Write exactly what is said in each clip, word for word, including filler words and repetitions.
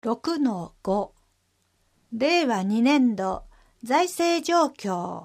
ろくのご 令和にねん度財政状況。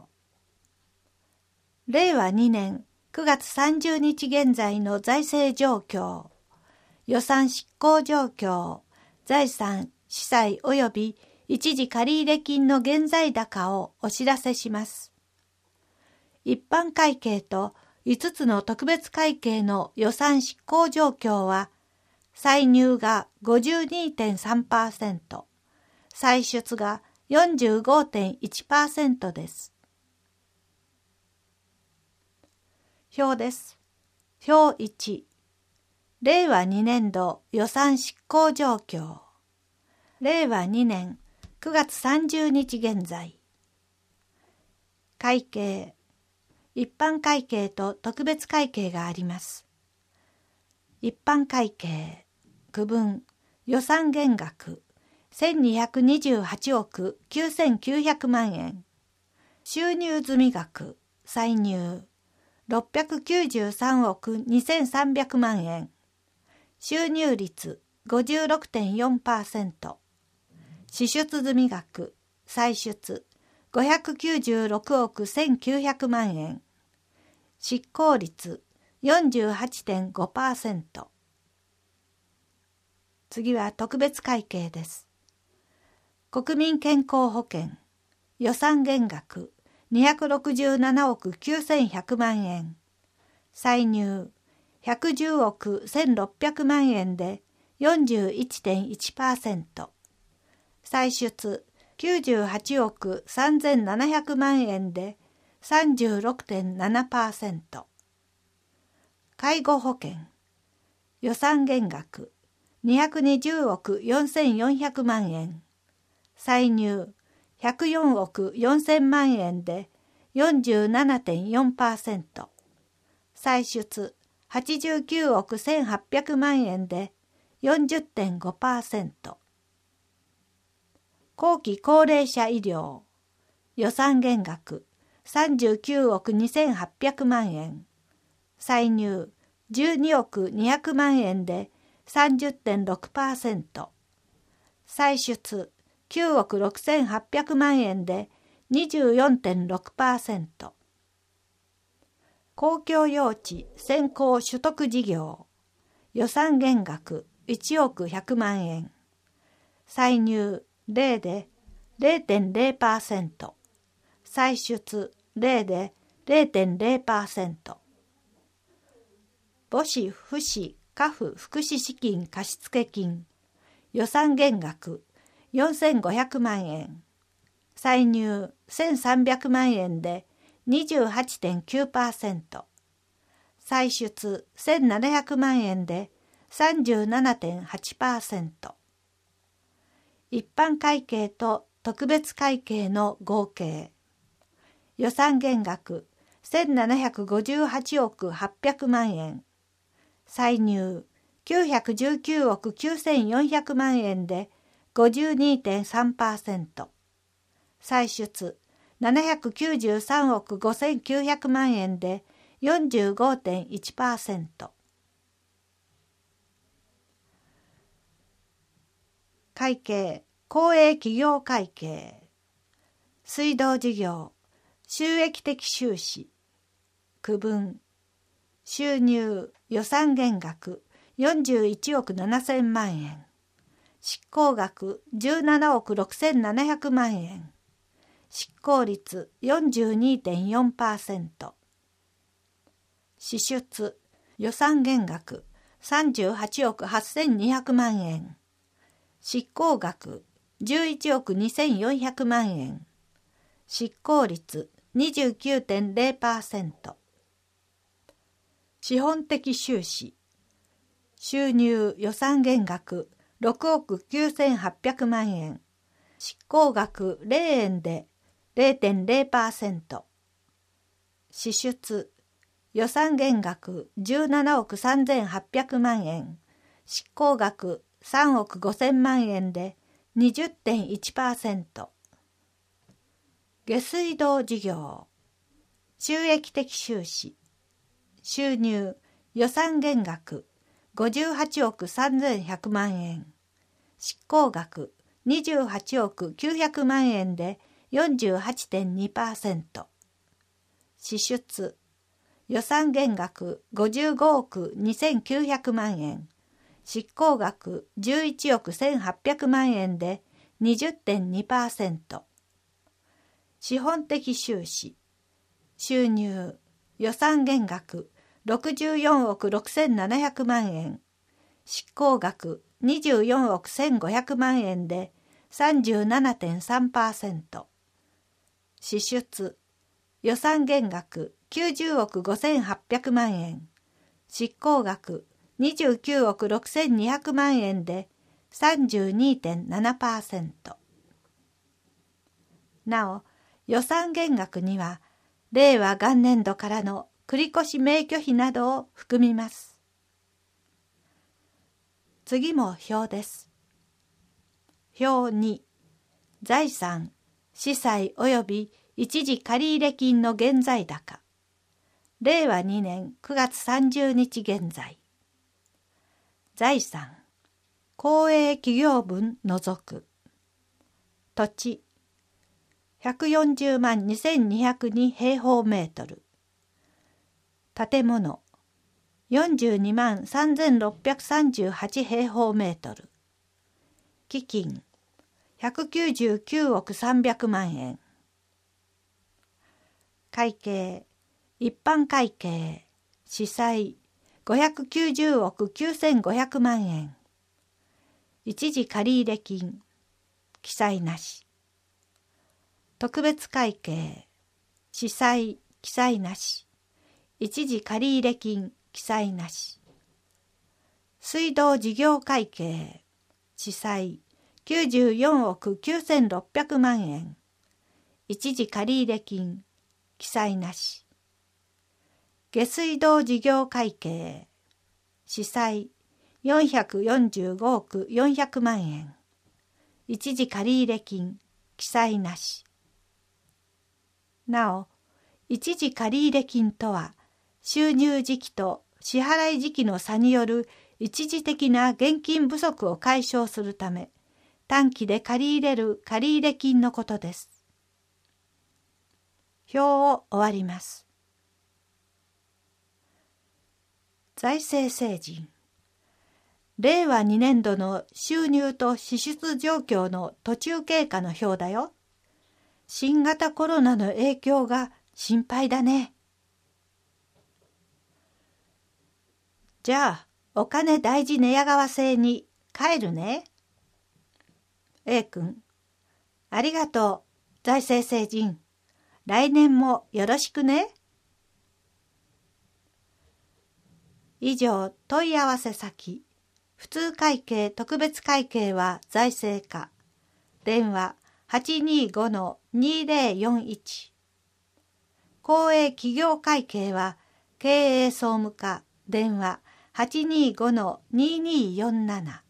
令和にねんくがつさんじゅうにち現在の財政状況、予算執行状況、財産、資産及び一時借入金の現在高をお知らせします。一般会計といつつの特別会計の予算執行状況は、歳入が ごじゅうにてんさんパーセント、歳出が よんじゅうごてんいちパーセント です。表です。表いち、令和にねん度予算執行状況。令和にねんくがつさんじゅうにち現在。会計、一般会計と特別会計があります。一般会計、区分、予算減額、せんにひゃくにじゅうはちおくきゅうせんきゅうひゃくまんえん。収入済額、歳入、ろっぴゃくきゅうじゅうさんおくにせんさんびゃくまんえん。収入率 ごじゅうろくてんよんパーセント。支出済額、歳出、ごひゃくきゅうじゅうろくおくせんきゅうひゃくまんえん。執行率 よんじゅうはちてんごパーセント。次は特別会計です。国民健康保険、予算減額にひゃくろくじゅうななおくきゅうせんひゃくまんえん。歳入ひゃくじゅうおくせんろっぴゃくまんえんで よんじゅういちてんいちパーセント。歳出きゅうじゅうはちおくさんぜんななひゃくまんえんで さんじゅうろくてんななパーセント。介護保険、予算減額にひゃくにじゅうおくよんせんよんひゃくまんえん。歳入ひゃくよんおくよんせんまんえんで よんじゅうななてんよんパーセント。歳出はちじゅうきゅうおくせんはっぴゃくまんえんで よんじゅってんごパーセント。後期高齢者医療、予算減額さんじゅうきゅうおくにせんはっぴゃくまんえん。歳入じゅうにおくにひゃくまんえんで さんじゅってんろくパーセント。歳出きゅうおくろくせんはっぴゃくまんえんで にじゅうよんてんろくパーセント。公共用地先行取得事業、予算減額いちおくひゃくまんえん。歳入ゼロで ゼロてんゼロパーセント。歳出ゼロで ゼロてんゼロパーセント。母子父子家父福祉資金貸付金、予算減額よんせんごひゃくまんえん。歳入せんさんびゃくまんえんで にじゅうはちてんきゅうパーセント。歳出せんななひゃくまんえんで さんじゅうななてんはちパーセント。一般会計と特別会計の合計、予算減額せんななひゃくごじゅうはちおくはっぴゃくまんえん。歳入きゅうひゃくじゅうきゅうおくきゅうせんよんひゃくまんえんで ごじゅうにてんさんパーセント。歳出ななひゃくきゅうじゅうさんおくごせんきゅうひゃくまんえんで よんじゅうごてんいちパーセント。会計、公営企業会計、水道事業、収益的収支、区分、収入、予算減額よんじゅういちおくななせんまんえん、執行額じゅうななおくろくせんななひゃくまんえん、執行率 よんじゅうにてんよんパーセント。支出、予算減額さんじゅうはちおくはっせんにひゃくまんえん、執行額じゅういちおくにせんよんひゃくまんえん、執行率 にじゅうきゅうてんゼロパーセント。資本的収支、収入予算減額ろくおくきゅうせんはっぴゃくまんえん、執行額ゼロえんで ゼロてんゼロパーセント。支出、予算減額じゅうななおくさんぜんはっぴゃくまんえん、執行額さんおくごせんまんえんで にじゅってんいちパーセント。下水道事業、収益的収支、収入、予算減額ごじゅうはちおくさんぜんひゃくまんえん、 執行額にじゅうはちおくきゅうひゃくまんえんで よんじゅうはちてんにパーセント。支出予算減額ごじゅうごおくにせんきゅうひゃくまんえん。執行額じゅういちおくせんはっぴゃくまんえんで にじゅってんにパーセント。資本的収支収入予算減額ろくじゅうよんおくろくせんななひゃくまんえん。執行額にじゅうよんおくせんごひゃくまんえんで さんじゅうななてんさんパーセント。支出予算減額きゅうじゅうおくごせんはっぴゃくまんえん。執行額にじゅうきゅうおくろくせんにひゃくまんえんで さんじゅうにてんななパーセント。なお、予算減額には、令和元年度からの繰越免許費などを含みます。次も表です。表に、財産、資債及び一時借入金の現在高。令和にねんくがつさんじゅうにち現在。財産、公営企業分除く。土地、ひゃくよんじゅうまんにせんにひゃくに平方メートル。建物、よんじゅうにまんさんぜんろっぴゃくさんじゅうはち平方メートル。基金、ひゃくきゅうじゅうきゅうおくさんびゃくまんえん。会計、一般会計、司債、ごひゃくきゅうじゅうおくきゅうせんごひゃくまんえん。一時借入金、記載なし。特別会計、司債、記載なし。一時借入金、記載なし。水道事業会計、司債、きゅうじゅうよんおくきゅうせんろっぴゃくまんえん。一時借入金、記載なし。下水道事業会計、司債、よんひゃくよんじゅうごおくよんひゃくまんえん。一時借入金、記載なし。なお、一時借入金とは、収入時期と支払い時期の差による一時的な現金不足を解消するため、短期で借り入れる借入金のことです。表を終わります。財政成人。令和にねんどの収入と支出状況の途中経過の表だよ。新型コロナの影響が心配だね。じゃあ、お金大事寝屋川製に帰るね。A 君、ありがとう、財政成人。来年もよろしくね。以上、問い合わせ先。普通会計特別会計は財政課。電話 はちにーごのにーぜろよんいち。公営企業会計は経営総務課。電話 はちにーごのにーにーよんなな。